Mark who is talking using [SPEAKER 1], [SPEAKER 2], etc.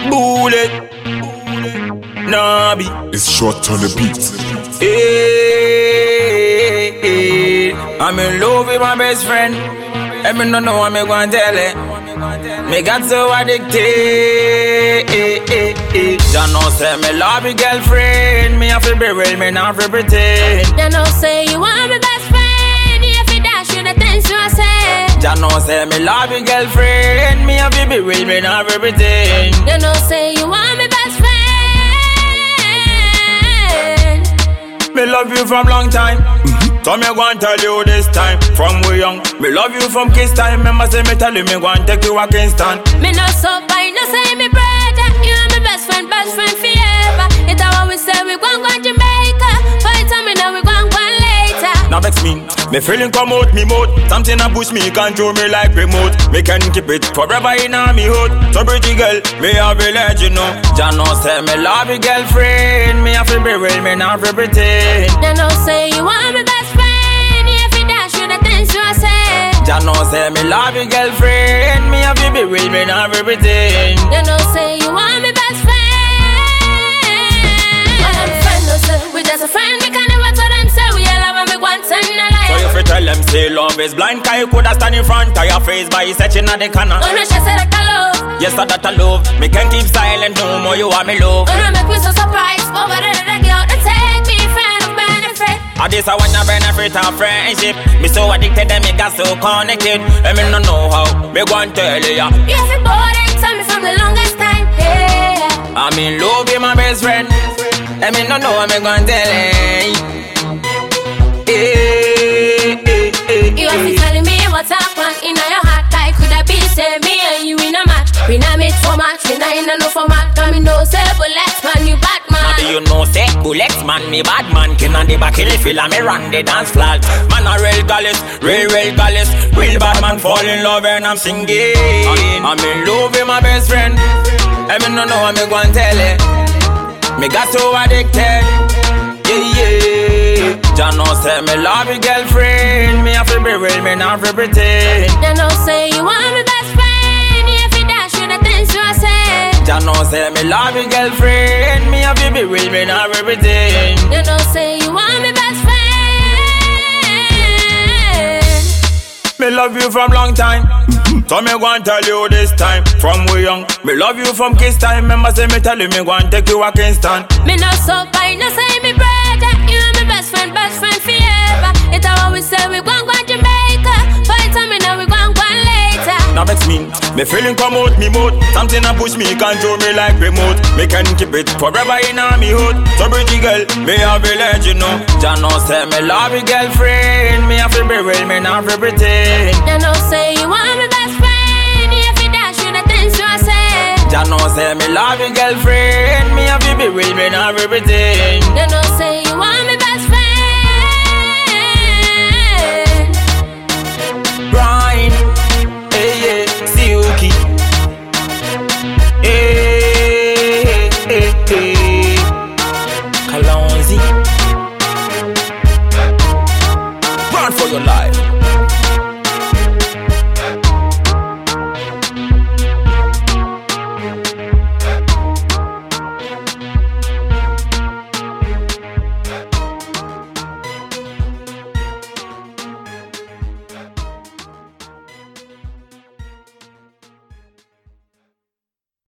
[SPEAKER 1] Bullet, Nabi.
[SPEAKER 2] It's short on the beat.
[SPEAKER 1] Hey, I'm in love with my best friend. And me no know what me going tell it. Me got so addicted. Jah know say me love your girlfriend. Me have to be real, me not to pretend.
[SPEAKER 3] Jah know say you want me best friend. If you dash you the things you say.
[SPEAKER 1] Jah know say me love your girlfriend. Me have to be real, me not to pretend.
[SPEAKER 3] Jah know say you want me best friend.
[SPEAKER 1] Me love you from long time. So me go and tell you this time. From we young, me love you from kiss time. Remember say me tell you me go and take you a Kingston.
[SPEAKER 3] Me no so fine, no say me brother. You are my best friend forever. It's how we say we gon' go Jamaica. Fight time me now we gon' go later.
[SPEAKER 1] Now vex me feeling come out me mouth. Something a push me, control me like remote. Me can keep it forever in a me hood. So pretty girl, me have a let you know. Jah know say me love your girlfriend. Me have to be real, me not to pretend.
[SPEAKER 3] Jah know say you want me best friend. If you dash you the things you say.
[SPEAKER 1] Jah know say me love your girlfriend. Me have to be real, me not to pretend.
[SPEAKER 3] Jah know say you want me best friend. Well, I'm friend, no say we just a friend. We can never tell them say we all love and we want to know.
[SPEAKER 1] So if you tell them say love is blind, cause you coulda stand in front of your face by searching at the corner.
[SPEAKER 3] Oh no, she said that I love.
[SPEAKER 1] Yes, that I love. Me can't keep silent no more, you want me love.
[SPEAKER 3] Oh no, make me so surprised. Over there, the girl that take me friend of benefit.
[SPEAKER 1] I this I want a benefit of friendship. Me so addicted and me got so connected. And me no know how, me go and tell ya.
[SPEAKER 3] You have been bored and tell me from the longest time. Yeah.
[SPEAKER 1] I'm in love with my best friend. And me no know how me go and tell ya.
[SPEAKER 3] You have been telling me what's up on in your heart. Like could I be say me and you in a match? We not made for match, we not in a no format. Come in no say bullets man, you bad man.
[SPEAKER 1] Now do you know say bullets man, me bad man. King on the back hill, feel me run the dance floor. Man a real gallus, real gallus. Real bad man fall in love and I'm singing. I'm in love with my best friend. And me no know how me go and tell it. Me got so addicted. Yeah. Jah know say me love your girlfriend. Me have to be real, me not to pretend.
[SPEAKER 3] Jah know say you want me best friend. If you dash you the things you say.
[SPEAKER 1] Jah know say me love your girlfriend. Me have to be real, me not to pretend.
[SPEAKER 3] Jah know say you want me best friend.
[SPEAKER 1] Me love you from long time. So me go and tell you this time. From we young, me love you from kiss time. Remember say me tell you me go and take you a Kingston.
[SPEAKER 3] Me no so fine, no say me brother. You are my best friend forever. It's how we say we gon' go Jamaica. Fight time me now we gon' go later.
[SPEAKER 1] Now vex me feeling come out me mouth. Something a push me, control me like remote. Me can keep it forever in a me hood. So pretty girl, me have a let you know. Jah know say me love your girlfriend. Me have to be real, me not to pretend.
[SPEAKER 3] Jah know say you want me best friend. If you dash you the things you say.
[SPEAKER 1] Jah know say me love your girlfriend. Me have to be real, me not to pretend.
[SPEAKER 3] Jah know say